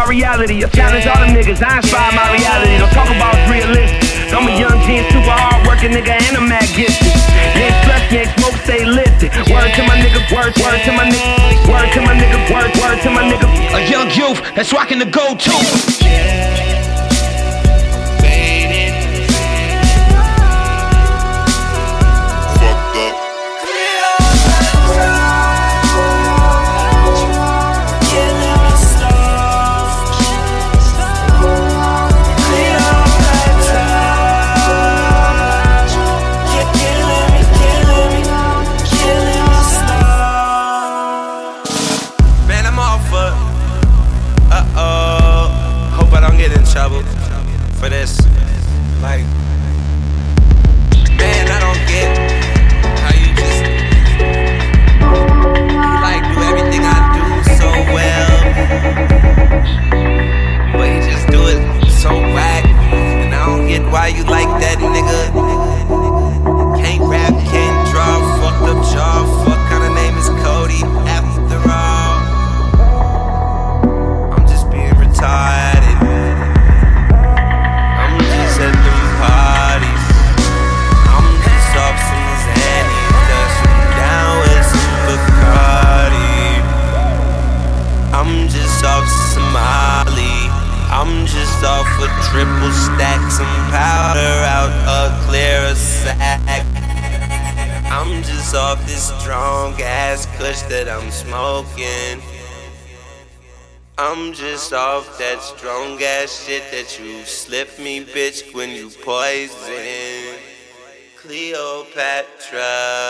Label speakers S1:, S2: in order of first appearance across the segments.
S1: my reality. I challenge all them niggas, I inspire my reality. Don't talk about it's realistic. I'm a young G and super hard working nigga and I'm mad gifted. You ain't stressed, you ain't smoke, stay lifted. Word to my nigga, word to my nigga, word to my nigga, word to my nigga.
S2: A young youth that's rocking the go-to.
S3: Trouble for this, like, man, I don't get how you just, you like do everything I do so well, but you just do it so whack, and I don't get why you like that nigga. Can't rap, can't draw, fucked up jaw, fuck kind of name is Cody after all. I'm just being retarded. I'm just off a triple stack, some powder out a clear sack. I'm just off this strong ass kush that I'm smoking. I'm just off that strong ass shit that you slipped me, bitch, when you poison. Cleopatra,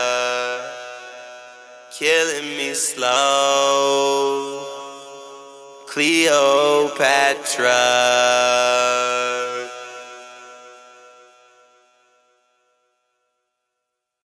S3: killing me slow. Cleopatra.